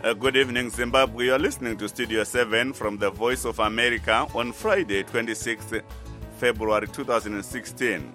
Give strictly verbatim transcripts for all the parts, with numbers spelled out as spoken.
Uh, good evening, Zimbabwe. You are listening to Studio seven from the Voice of America on Friday, twenty-sixth February two thousand sixteen.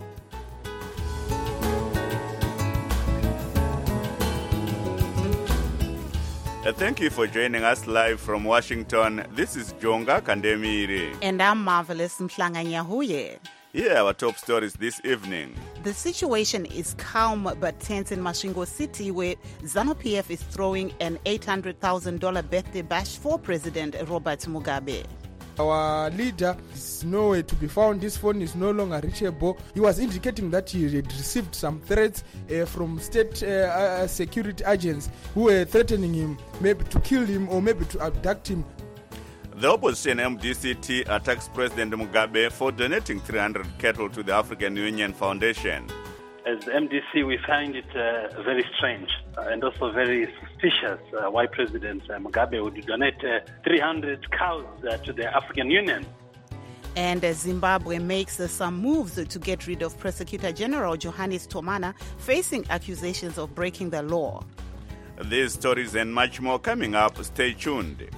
Uh, thank you for joining us live from Washington. This is Jonga Kandemiri. And I'm Marvelous Mhlanganyahuye. Here are our top stories this evening. The situation is calm but tense in Masvingo City, where ZANU-P F is throwing an eight hundred thousand dollars birthday bash for President Robert Mugabe. Our leader is nowhere to be found. His phone is no longer reachable. He was indicating that he had received some threats uh, from state uh, uh, security agents who were threatening him, maybe to kill him or maybe to abduct him. The opposition M D C T attacks President Mugabe for donating three hundred cattle to the African Union Foundation. As the M D C, we find it uh, very strange uh, and also very suspicious uh, why President uh, Mugabe would donate uh, three hundred cows uh, to the African Union. And uh, Zimbabwe makes uh, some moves to get rid of Prosecutor General Johannes Tomana, facing accusations of breaking the law. These stories and much more coming up. Stay tuned.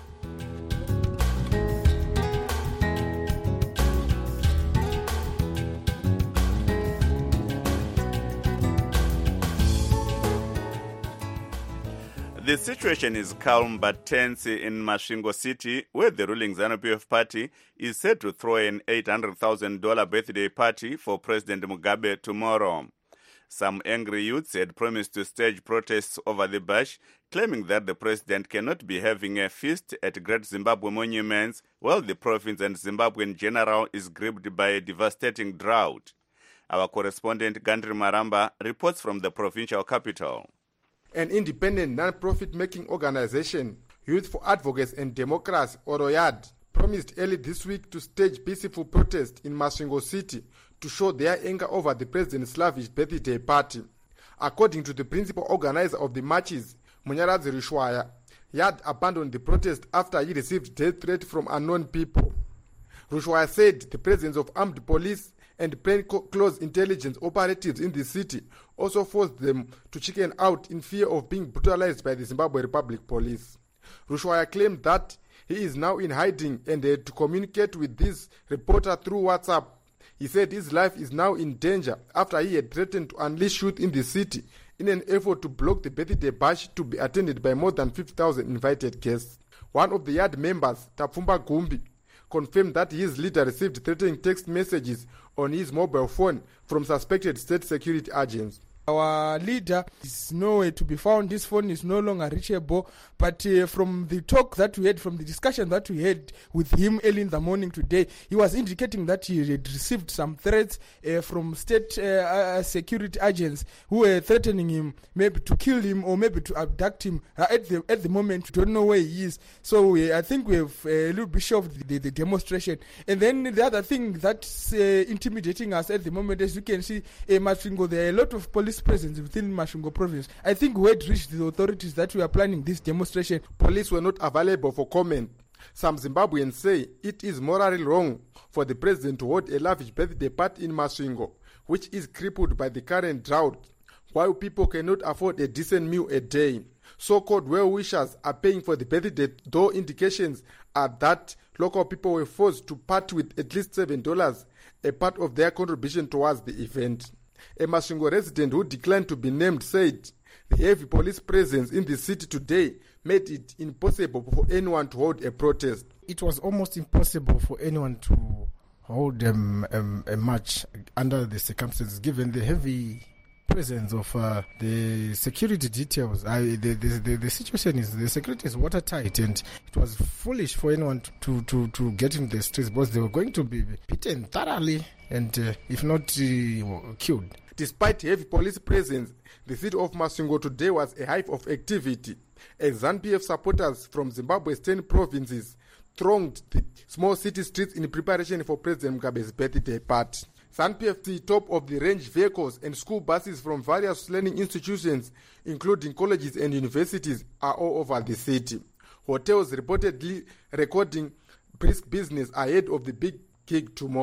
The situation is calm but tense in Masvingo City, where the ruling ZANU-P F party is set to throw an eight hundred thousand dollars birthday party for President Mugabe tomorrow. Some angry youths had promised to stage protests over the bash, claiming that the president cannot be having a feast at Great Zimbabwe monuments while the province and Zimbabwe in general is gripped by a devastating drought. Our correspondent Gandri Maramba reports from the provincial capital. An independent non-profit making organization, Youth for Advocates and Democracy, or YAD, promised early this week to stage peaceful protest in Masvingo City to show their anger over the president's lavish birthday party. According to the principal organizer of the marches, Munyaradzi Rushwaya, YAD abandoned the protest after he received death threat from unknown people. Rushwaya said the presence of armed police and plainclothes intelligence operatives in the city also forced them to chicken out in fear of being brutalized by the Zimbabwe Republic Police. Rushwaya claimed that he is now in hiding and had to communicate with this reporter through WhatsApp. He said his life is now in danger after he had threatened to unleash youth in the city in an effort to block the birthday bash to be attended by more than fifty thousand invited guests. One of the YAD members, Tapfumba Gumbi, confirmed that his leader received threatening text messages on his mobile phone from suspected state security agents. Our leader is nowhere to be found. His phone is no longer reachable. But uh, from the talk that we had, from the discussion that we had with him early in the morning today, he was indicating that he had received some threats uh, from state uh, uh, security agents who were threatening him, maybe to kill him or maybe to abduct him. Uh, at the at the moment, we don't know where he is. So uh, I think we have uh, a little bit shoved the, the, the demonstration. And then the other thing that's uh, intimidating us at the moment, as you can see, uh, Masvingo, there are a lot of police presence within Masvingo province. I think we had reached the authorities that we are planning this demonstration. Police were not available for comment. Some Zimbabweans say it is morally wrong for the president to hold a lavish birthday party in Masvingo, which is crippled by the current drought, while people cannot afford a decent meal a day. So-called well-wishers are paying for the birthday, though indications are that local people were forced to part with at least seven dollars, a part of their contribution towards the event. A Masvingo resident who declined to be named said the heavy police presence in the city today made it impossible for anyone to hold a protest. It was almost impossible for anyone to hold um, um, a march under the circumstances, given the heavy presence of uh, the security details. I, the, the, the, the situation is, the security is watertight, and it was foolish for anyone to, to, to get in the streets because they were going to be beaten thoroughly and uh, if not uh, killed. Despite heavy police presence, the city of Masvingo today was a hive of activity as ZANU-P F supporters from Zimbabwe's ten provinces thronged the small city streets in preparation for President Mugabe's birthday party. ZANU-P F top-of-the-range vehicles and school buses from various learning institutions, including colleges and universities, are all over the city. Hotels reportedly recording brisk business ahead of the big gig tomorrow.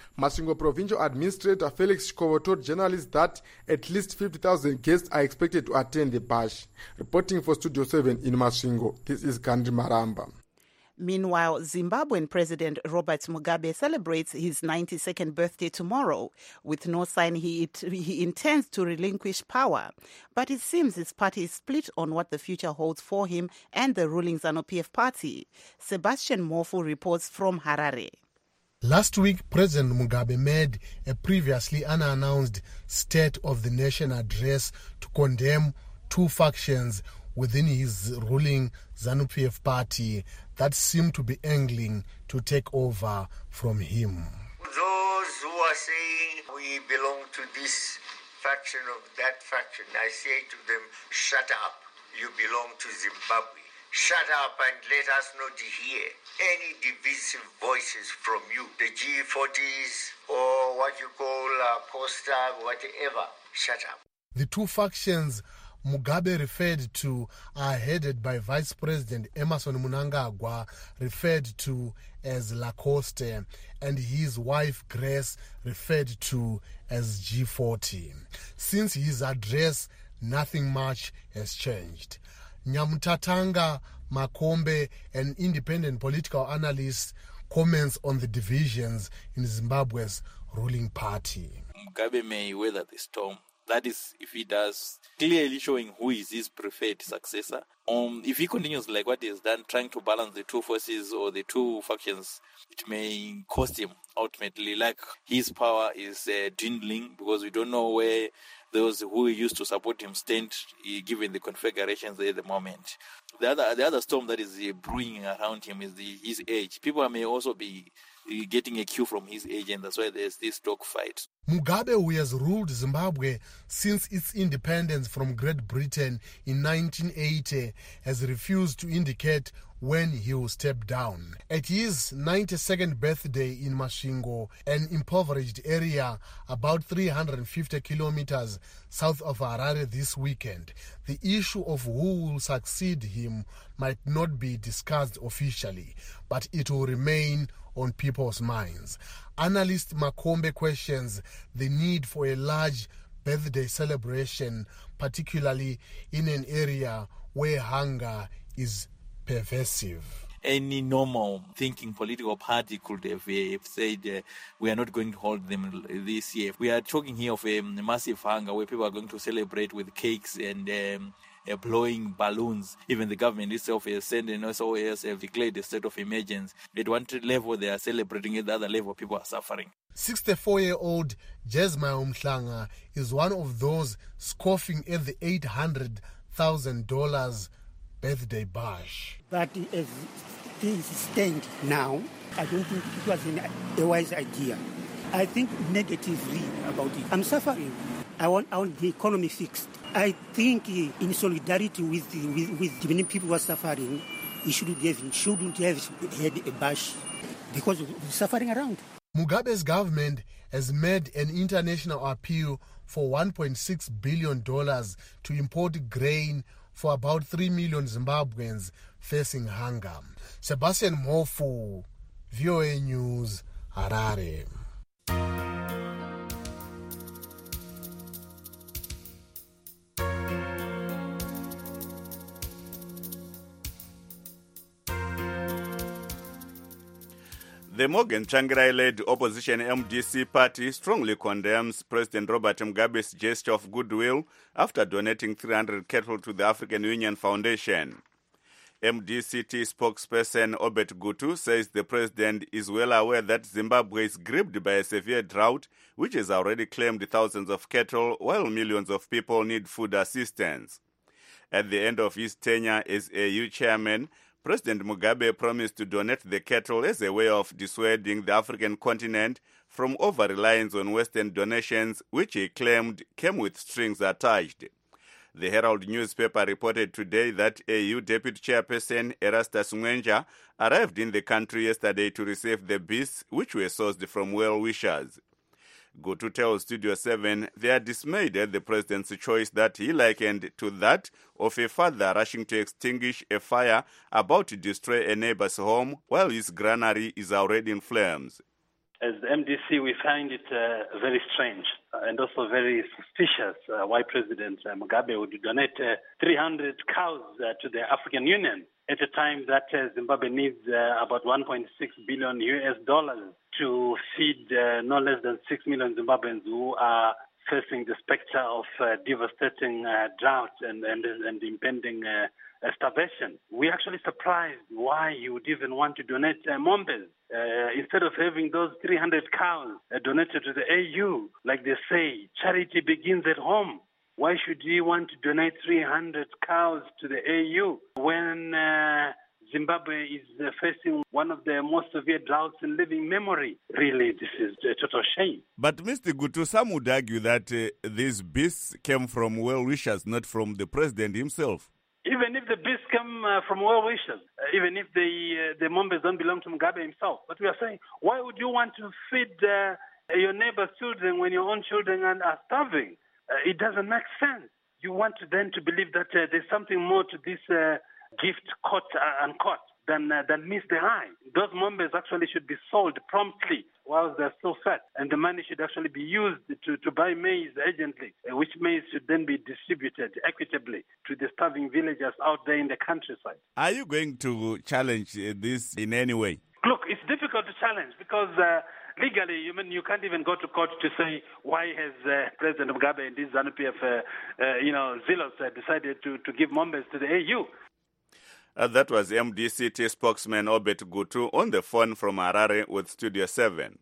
Masvingo Provincial Administrator Felix Shkovo told journalists that at least fifty thousand guests are expected to attend the bash. Reporting for Studio seven in Masvingo, this is Gandhi Maramba. Meanwhile, Zimbabwean President Robert Mugabe celebrates his ninety-second birthday tomorrow, with no sign he, it, he intends to relinquish power. But it seems his party is split on what the future holds for him and the ruling ZANU-P F party. Sebastian Mofu reports from Harare. Last week, President Mugabe made a previously unannounced State of the Nation address to condemn two factions within his ruling ZANU-P F party that seemed to be angling to take over from him. Those who are saying we belong to this faction or that faction, I say to them, shut up. You belong to Zimbabwe. Shut up and let us not hear any divisive voices from you. The G forties or what you call uh, Costa, whatever. Shut up. The two factions Mugabe referred to are headed by Vice President Emmerson Mnangagwa, referred to as Lacoste, and his wife Grace, referred to as G forty. Since his address, nothing much has changed. Nyamutatanga Makombe, an independent political analyst, comments on the divisions in Zimbabwe's ruling party. Mugabe may weather the storm. That is, if he does, clearly showing who is his preferred successor. Um, if he continues like what he has done, trying to balance the two forces or the two factions, it may cost him ultimately. Like his power is uh, dwindling because we don't know where those who used to support him stand, uh, given the configurations at the moment. The other, the other storm that is uh, brewing around him is the, his age. People may also be getting a cue from his age, and that's why there's this dog fight. Mugabe, who has ruled Zimbabwe since its independence from Great Britain in nineteen eighty, has refused to indicate when he will step down. At his ninety-second birthday in Masvingo, an impoverished area about three hundred fifty kilometers south of Harare this weekend, the issue of who will succeed him might not be discussed officially, but it will remain on people's minds. Analyst Makombe questions the need for a large birthday celebration, particularly in an area where hunger is pervasive. Any normal thinking political party could have uh, said uh, we are not going to hold them this year. We are talking here of a massive hunger where people are going to celebrate with cakes and um, uh, blowing balloons. Even the government itself has said and also has declared a state of emergency. At one level they are celebrating, at the other level people are suffering. sixty-four-year-old Jesmaya Umhlanga is one of those scoffing at the eight hundred thousand dollars birthday bash. But as things stand now, I don't think it was an, a wise idea. I think negatively about it. I'm suffering. I want, I want the economy fixed. I think in solidarity with the, with, with the many people who are suffering, we shouldn't have, shouldn't have had a bash because we're suffering around. Mugabe's government has made an international appeal for one point six billion dollars to import grain for about three million Zimbabweans facing hunger. Sebastian Mofu, V O A News, Harare. The Morgan Tsvangirai-led opposition M D C party strongly condemns President Robert Mugabe's gesture of goodwill after donating three hundred cattle to the African Union Foundation. M D C T spokesperson Obet Gutu says the president is well aware that Zimbabwe is gripped by a severe drought, which has already claimed thousands of cattle, while millions of people need food assistance. At the end of his tenure as A U chairman, President Mugabe promised to donate the cattle as a way of dissuading the African continent from over-reliance on Western donations, which he claimed came with strings attached. The Herald newspaper reported today that A U Deputy Chairperson Erastus Mwenja arrived in the country yesterday to receive the beasts, which were sourced from well-wishers. Gutu tells Studio seven they are dismayed at the president's choice that he likened to that of a father rushing to extinguish a fire about to destroy a neighbor's home while his granary is already in flames. As the M D C, we find it uh, very strange and also very suspicious uh, why President uh, Mugabe would donate uh, three hundred cows uh, to the African Union at a time that uh, Zimbabwe needs uh, about one point six billion U S dollars to feed uh, no less than six million Zimbabweans who are facing the specter of uh, devastating uh, drought and, and, and impending uh, starvation. We're actually surprised why you would even want to donate uh, Mombes. Uh, instead of having those three hundred cows uh, donated to the A U, like they say, charity begins at home. Why should you want to donate three hundred cows to the A U when uh, Zimbabwe is uh, facing one of the most severe droughts in living memory? Really, this is a total shame. But Mister Gutu, some would argue that uh, these beasts came from well-wishers, not from the president himself. Even if the beasts come uh, from well-wishers, uh, even if the uh, the Mombes don't belong to Mugabe himself. But we are saying, why would you want to feed uh, your neighbor's children when your own children are starving? Uh, it doesn't make sense. You want to then to believe that uh, there's something more to this uh, gift caught uh, and caught than uh, than meets the eye. Those Mombes actually should be sold promptly while they're still fat, and the money should actually be used to, to buy maize urgently, uh, which maize should then be distributed equitably to the starving villagers out there in the countryside. Are you going to challenge uh, this in any way? Look, it's difficult to challenge because uh, legally, you mean you can't even go to court to say why has uh, President Mugabe and this ZANU-P F, uh, uh, you know, zealots uh, decided to, to give Mombes to the A U. Uh, that was M D C T spokesman Obet Gutu on the phone from Harare with Studio seven.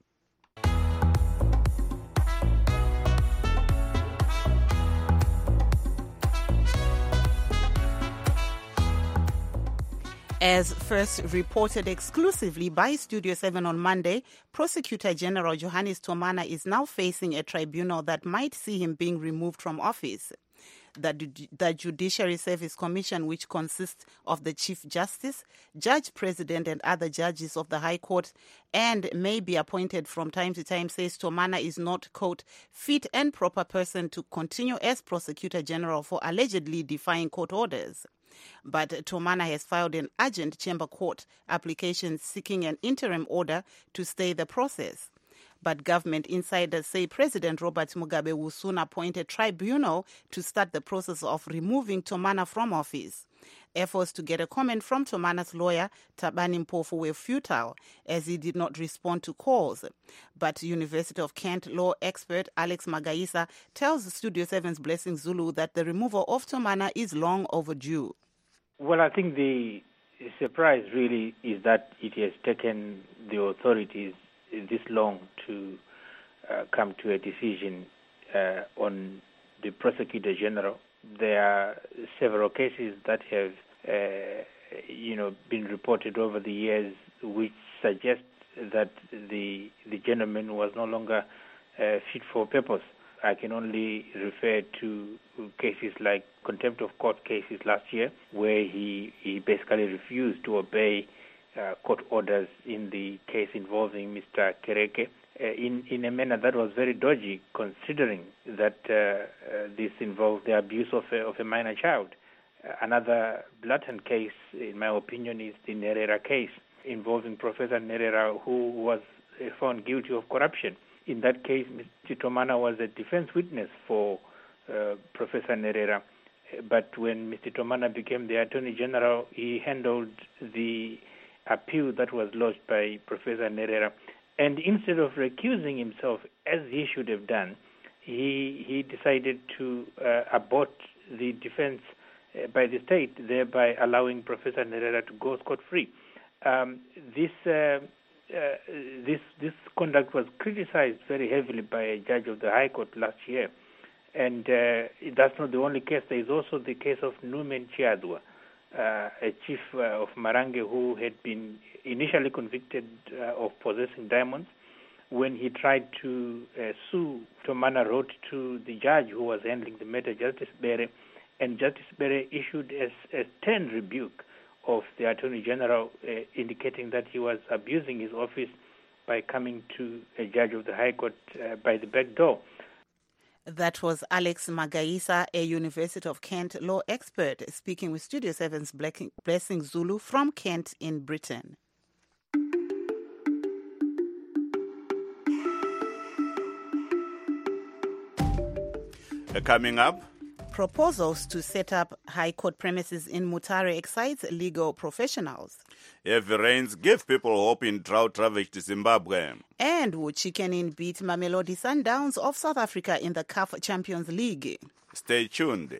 As first reported exclusively by Studio seven on Monday, Prosecutor General Johannes Tomana is now facing a tribunal that might see him being removed from office. The, the Judiciary Service Commission, which consists of the Chief Justice, Judge President and other judges of the High Court, and may be appointed from time to time, says Tomana is not, quote, fit and proper person to continue as Prosecutor General for allegedly defying court orders. But Tomana has filed an urgent chamber court application seeking an interim order to stay the process. But government insiders say President Robert Mugabe will soon appoint a tribunal to start the process of removing Tomana from office. Efforts to get a comment from Tomana's lawyer, Tabani Mpofu, were futile as he did not respond to calls. But University of Kent law expert Alex Magaisa tells Studio seven's Blessing Zulu that the removal of Tomana is long overdue. Well, I think the surprise really is that it has taken the authorities this long to uh, come to a decision uh, on the Prosecutor General. There are several cases that have, uh, you know, been reported over the years, which suggest that the the gentleman was no longer uh, fit for purpose. I can only refer to cases like contempt of court cases last year, where he, he basically refused to obey Uh, court orders in the case involving Mister Kereke uh, in, in a manner that was very dodgy, considering that uh, uh, this involved the abuse of a, of a minor child. Uh, another blatant case, in my opinion, is the Nerera case involving Professor Nerera, who was uh, found guilty of corruption. In that case, Mister Tomana was a defense witness for uh, Professor Nerera, but when Mister Tomana became the Attorney General, he handled the appeal that was lodged by Professor Nerera, and instead of recusing himself as he should have done, he he decided to uh, abort the defense uh, by the state, thereby allowing Professor Nerera to go scot-free. Um, this uh, uh, this this conduct was criticized very heavily by a judge of the High Court last year, and uh, that's not the only case. There is also the case of Numen Chiadwa, Uh, a chief uh, of Marange who had been initially convicted uh, of possessing diamonds. When he tried to uh, sue, Tomana wrote to the judge who was handling the matter, Justice Bere, and Justice Bere issued a, a stern rebuke of the Attorney General, uh, indicating that he was abusing his office by coming to a judge of the High Court uh, by the back door. That was Alex Magaisa, a University of Kent law expert, speaking with Studio seven's Blessing Zulu from Kent in Britain. Uh, coming up, proposals to set up High Court premises in Mutare excites legal professionals. Heavy rains give people hope in drought-ravaged Zimbabwe. And will Chicken Inn beat Mamelodi Sundowns of South Africa in the C A F Champions League? Stay tuned.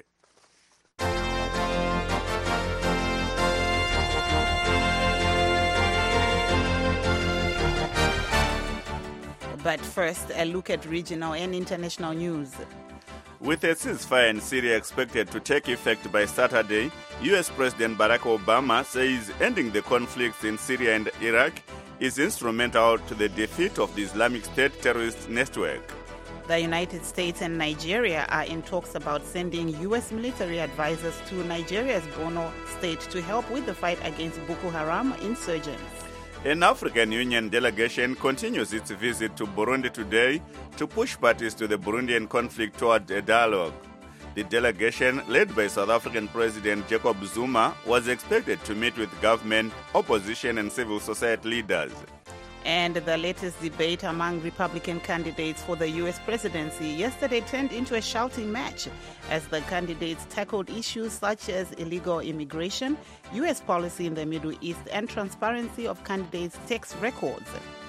But first, a look at regional and international news. With a ceasefire in Syria expected to take effect by Saturday, U S President Barack Obama says ending the conflicts in Syria and Iraq is instrumental to the defeat of the Islamic State terrorist network. The United States and Nigeria are in talks about sending U S military advisors to Nigeria's Borno state to help with the fight against Boko Haram insurgents. An African Union delegation continues its visit to Burundi today to push parties to the Burundian conflict toward a dialogue. The delegation, led by South African President Jacob Zuma, was expected to meet with government, opposition, and civil society leaders. And the latest debate among Republican candidates for the U S presidency yesterday turned into a shouting match as the candidates tackled issues such as illegal immigration, U S policy in the Middle East, and transparency of candidates' tax records.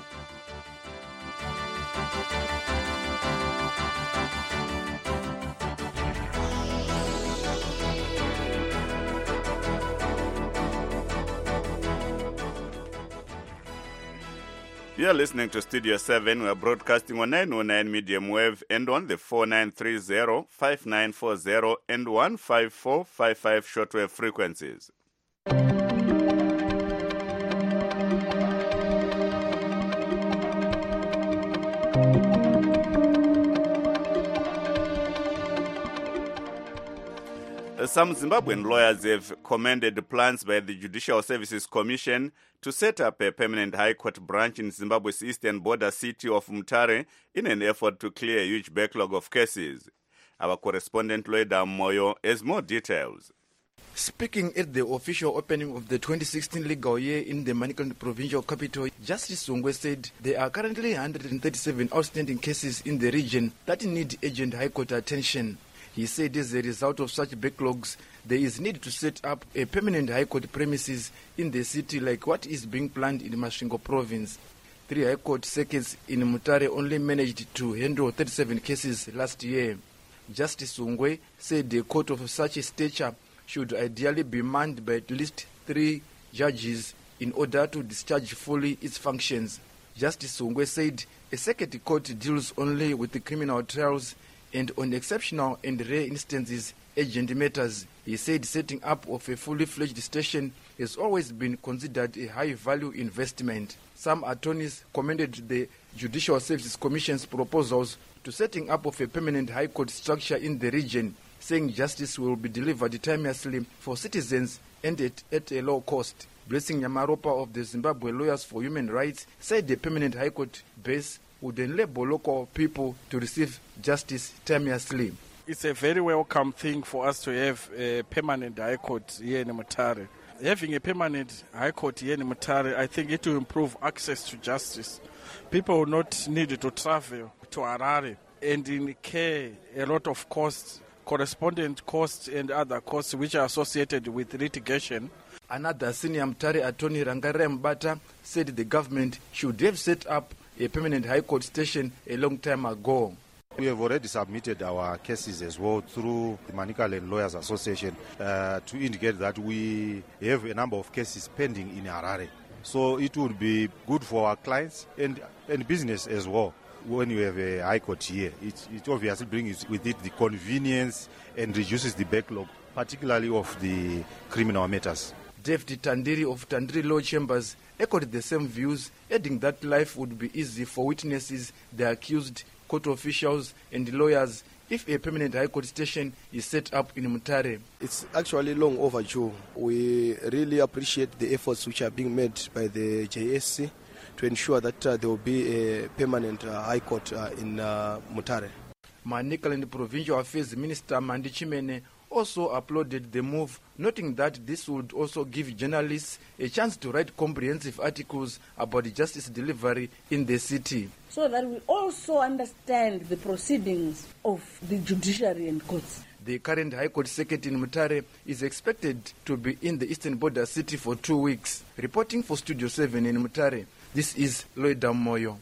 You are listening to Studio seven. We are broadcasting on nine oh nine medium wave and on the four nine three zero, five nine four zero and one five four five five shortwave frequencies. Some Zimbabwean lawyers have commended plans by the Judicial Services Commission to set up a permanent High Court branch in Zimbabwe's eastern border city of Mutare in an effort to clear a huge backlog of cases. Our correspondent Loida Moyo has more details. Speaking at the official opening of the twenty sixteen legal year in the Manicaland provincial capital, Justice Sungwe said there are currently one hundred thirty-seven outstanding cases in the region that need urgent High Court attention. He said as a result of such backlogs, there is need to set up a permanent High Court premises in the city like what is being planned in Masvingo province. Three High Court circuits in Mutare only managed to handle thirty-seven cases last year. Justice Sungwe said a court of such a stature should ideally be manned by at least three judges in order to discharge fully its functions. Justice Sungwe said a circuit court deals only with the criminal trials and on exceptional and rare instances, urgent matters. He said setting up of a fully fledged station has always been considered a high-value investment. Some attorneys commended the Judicial Services Commission's proposals to setting up of a permanent High Court structure in the region, saying justice will be delivered timelessly for citizens and at, at a low cost. Blessing Nyamaropa of the Zimbabwe Lawyers for Human Rights said the permanent High Court base would enable local people to receive justice timelessly. It's a very welcome thing for us to have a permanent High Court here in Mutare. Having a permanent High Court here in Mutare, I think it will improve access to justice. People will not need to travel to Harare and incur a lot of costs, correspondent costs and other costs which are associated with litigation. Another senior Mutare attorney, Rangarem Mbata, said the government should have set up a permanent High Court station a long time ago. We have already submitted our cases as well through the Manicaland Lawyers Association uh, to indicate that we have a number of cases pending in Harare. So it would be good for our clients and, and business as well. When you have a High Court here, it, it obviously brings with it the convenience and reduces the backlog, particularly of the criminal matters. David Tandiri of Tandiri Law Chambers echoed the same views, adding that life would be easy for witnesses, the accused, court officials and lawyers if a permanent High Court station is set up in Mutare. It's actually long overdue. We really appreciate the efforts which are being made by the J S C to ensure that uh, there will be a permanent uh, High Court uh, in uh, Mutare. Manicaland Provincial Affairs Minister Mandi Chimene also applauded the move, noting that this would also give journalists a chance to write comprehensive articles about justice delivery in the city. So that we also understand the proceedings of the judiciary and courts. The current High Court circuit in Mutare is expected to be in the Eastern Border City for two weeks. Reporting for Studio seven in Mutare, this is Loida Moyo.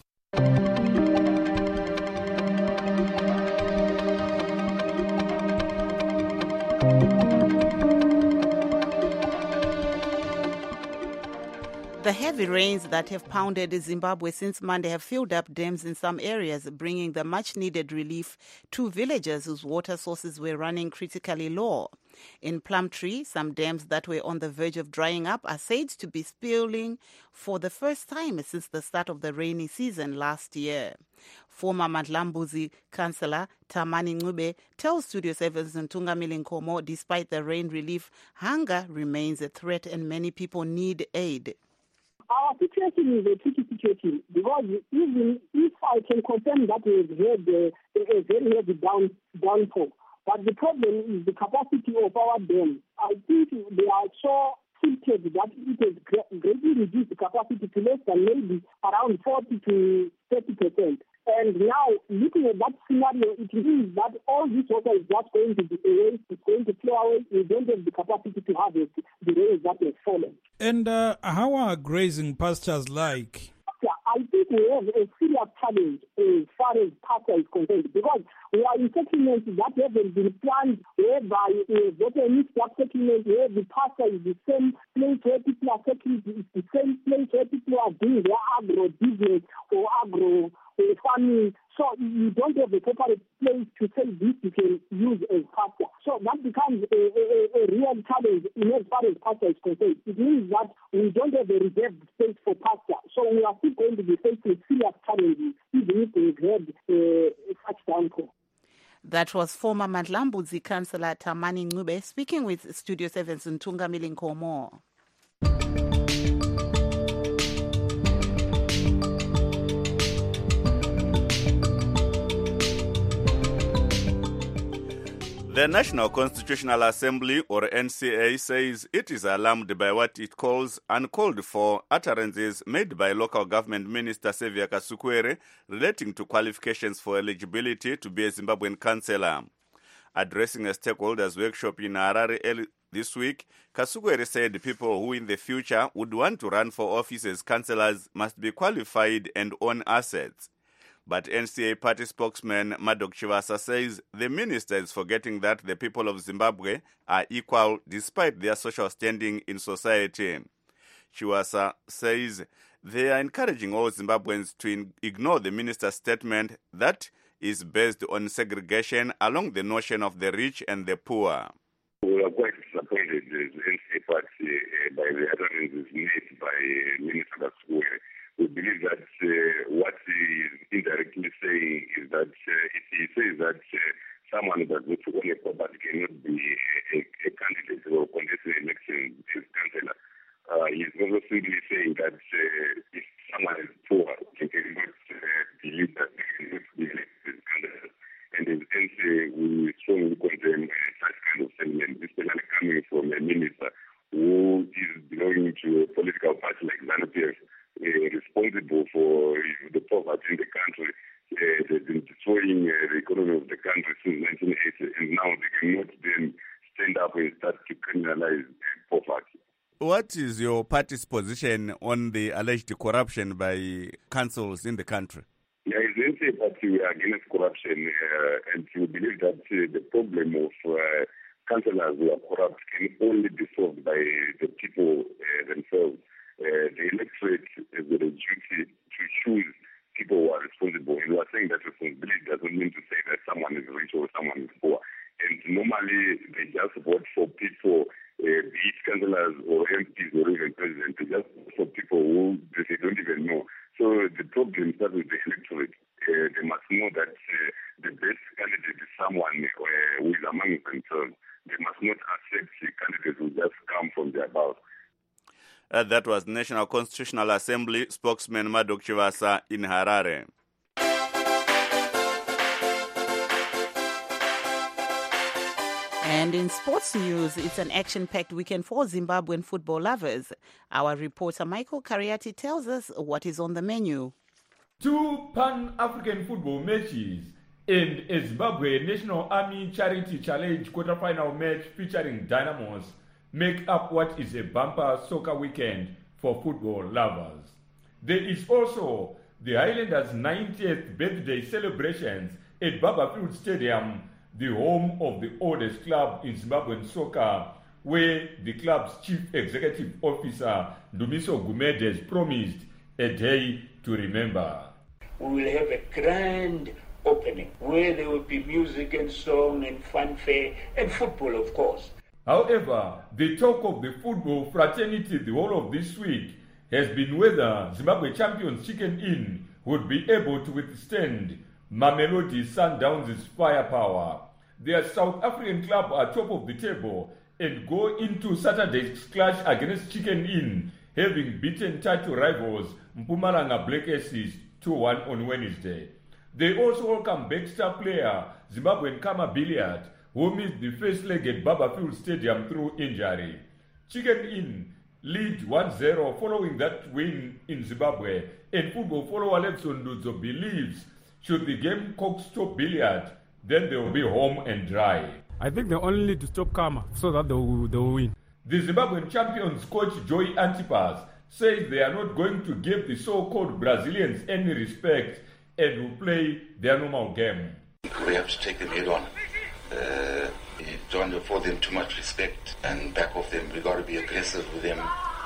The heavy rains that have pounded Zimbabwe since Monday have filled up dams in some areas, bringing the much-needed relief to villagers whose water sources were running critically low. In Plumtree, some dams that were on the verge of drying up are said to be spilling for the first time since the start of the rainy season last year. Former Madlambuzi councillor Tamani Ncube tells Studio seven's Ntungamili Nkomo, despite the rain relief, hunger remains a threat and many people need aid. Our situation is a tricky situation because even if I can confirm that we've had a, a very heavy down, downpour, but the problem is the capacity of our dams. I think they are so tilted that it has greatly reduced the capacity to less than maybe around forty to thirty percent. And now, looking at that scenario, it means that all this water is just going to be away, it's going to flow away. We don't have the capacity to harvest the rains that have fallen. And uh, how are grazing pastures like? Yeah, I think we have a serious challenge as far as pasture is concerned because we are in settlements that haven't been planned, whereby uh, there's a mixed settlement where the pasture is the same place where people are settling, it's the same place where people are doing their agro business or agro uh, farming. So you don't have a separate place to say this you can use as pasture. So that becomes a, a, a real challenge in as far as pasture is concerned. It means that we don't have a reserved space for pasture. So we are still going to be facing serious challenges even if we've had uh, such downpour. That was former Madlambuzi councillor Tamani Ncube speaking with Studio seven's Ntungamili Nkomo. The National Constitutional Assembly, or N C A, says it is alarmed by what it calls uncalled for utterances made by local government minister Xavier Kasukuwere relating to qualifications for eligibility to be a Zimbabwean councillor. Addressing a stakeholders workshop in Harare early this week, Kasukuwere said people who in the future would want to run for office as councillors must be qualified and own assets. But N C A party spokesman Madok Chivasa says the minister is forgetting that the people of Zimbabwe are equal despite their social standing in society. Chivasa says they are encouraging all Zimbabweans to in- ignore the minister's statement that is based on segregation along the notion of the rich and the poor. We are quite disappointed as N C A party uh, by the utterances made by uh, Minister Kasukuwere. We believe that uh, what he is indirectly saying is that uh, if he says that uh, someone that does not own a property cannot be a, a candidate or contest an election as councillor, uh, he is also simply saying that uh, if someone is poor, he cannot uh, believe that they cannot be elected as candidate. And as N C A, we strongly condemn uh, such kind of sentiment, especially coming from a minister who is belonging to a political party like ZANU-P F. Uh, responsible for uh, the poverty in the country. Uh, they've been destroying uh, the economy of the country since nineteen eighty, and now they cannot then stand up and start to criminalize uh, poverty. What is your party's position on the alleged corruption by councils in the country? Yeah, as N C A party, we are against corruption, uh, and we believe that uh, the problem of uh, councillors who are corrupt can only be solved by the people uh, themselves. Uh, the electorate has got a duty to choose people who are responsible. And we are saying that responsibility doesn't mean to say that someone is rich or someone is poor. And normally they just vote for people, uh, be it councillors or M Ps or even presidents. They just vote for people who they don't even know. So the problem starts with the electorate. Uh, they must know that uh, the best candidate is someone uh, who is among themselves. They must not accept the candidates who just come from their above. Uh, that was National Constitutional Assembly spokesman Madok Chivasa in Harare. And in sports news, it's an action-packed weekend for Zimbabwean football lovers. Our reporter Michael Kariati tells us what is on the menu. Two Pan-African football matches and a Zimbabwe National Army Charity Challenge quarter-final match featuring Dynamos make up what is a bumper soccer weekend for football lovers. There is also the Highlanders' ninetieth birthday celebrations at Barberfield Stadium, the home of the oldest club in Zimbabwean soccer, where the club's chief executive officer, Ndumiso Gumedes, promised a day to remember. We will have a grand opening where there will be music and song and fanfare and football, of course. However, the talk of the football fraternity the whole of this week has been whether Zimbabwe champions Chicken Inn would be able to withstand Mamelodi Sundowns' firepower. Their South African club are top of the table and go into Saturday's clash against Chicken Inn, having beaten title rivals Mpumalanga Black Aces two one on Wednesday. They also welcome back star player Zimbabwean Kama Billiard, who missed the first leg at Barberfield Stadium through injury. Chicken Inn lead one zero following that win in Zimbabwe, and football follower Lebson Ludzo believes should the game cock stop Billiard, then they will be home and dry. I think they only need to stop Kama so that they will, they will win. The Zimbabwean champions coach Joey Antipas says they are not going to give the so-called Brazilians any respect and will play their normal game. We have to take them head on. Uh, we don't afford them too much respect and back off them. We've got to be aggressive with them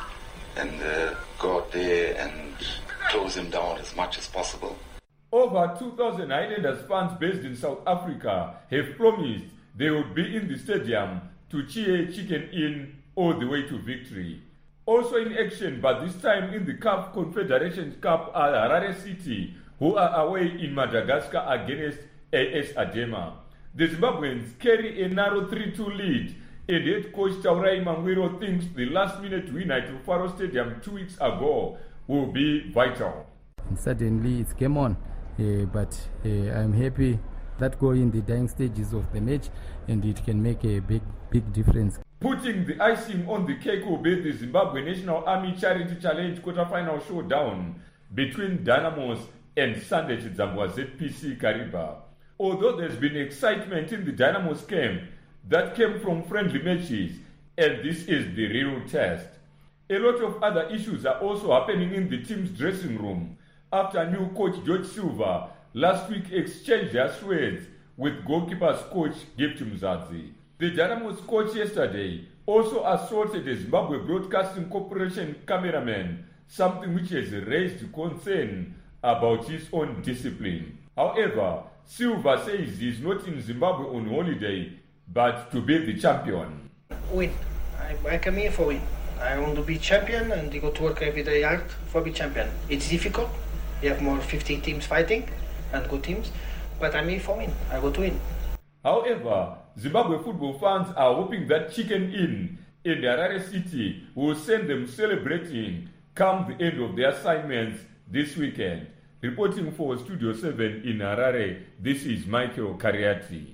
and uh, go out there and close them down as much as possible. Over two thousand Highlanders fans based in South Africa have promised they would be in the stadium to cheer Chicken Inn all the way to victory. Also in action, but this time in the C A F Confederations Cup, are Harare City, who are away in Madagascar against A S Adema. The Zimbabweans carry a narrow three two lead, and head coach Taurai Mangwiro thinks the last-minute win at Rufaro Stadium two weeks ago will be vital. And suddenly it's game on, uh, but uh, I'm happy that goal in the dying stages of the match, and it can make a big, big difference. Putting the icing on the cake will be the Zimbabwe National Army Charity Challenge quarter-final showdown between Dynamos and Sunday Chidzambwa Z P C Kariba. Although there's been excitement in the Dynamos camp that came from friendly matches, and this is the real test. A lot of other issues are also happening in the team's dressing room after new coach George Silva last week exchanged their swords with goalkeeper's coach Gift Mzadzi. The Dynamos coach yesterday also assaulted a Zimbabwe Broadcasting Corporation cameraman, something which has raised concern about his own discipline. However, Silva says he's not in Zimbabwe on holiday, but to be the champion. Win. I, I come here for win. I want to be champion and go to work every day hard for be champion. It's difficult. You have more fifteen teams fighting and good teams, but I'm here for win. I go to win. However, Zimbabwe football fans are hoping that Chicken Inn in Harare City will send them celebrating come the end of their assignments this weekend. Reporting for Studio seven in Harare, this is Michael Kariati.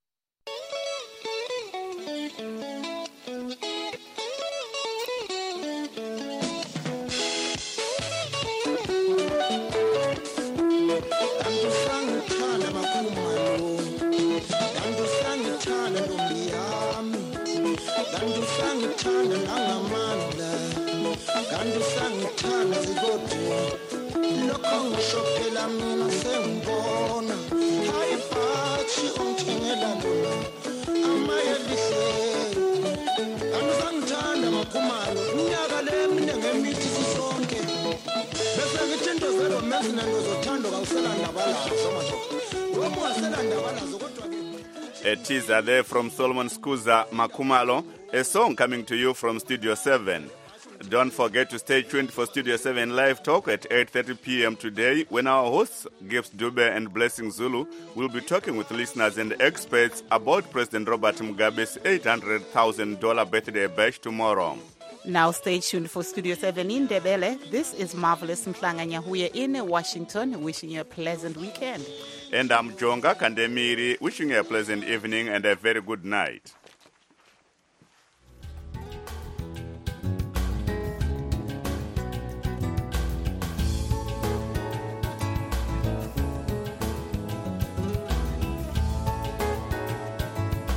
A teaser there from Solomon Skuza Makumalo, a song coming to you from Studio seven. Don't forget to stay tuned for Studio seven Live Talk at eight thirty p.m. today, when our hosts, Gibbs Dube and Blessing Zulu, will be talking with listeners and experts about President Robert Mugabe's eight hundred thousand dollars birthday bash tomorrow. Now stay tuned for Studio seven in Ndebele. This is Marvelous Mhlanga Nyahuye in Washington, wishing you a pleasant weekend. And I'm Jonga Kandemiri, wishing you a pleasant evening and a very good night.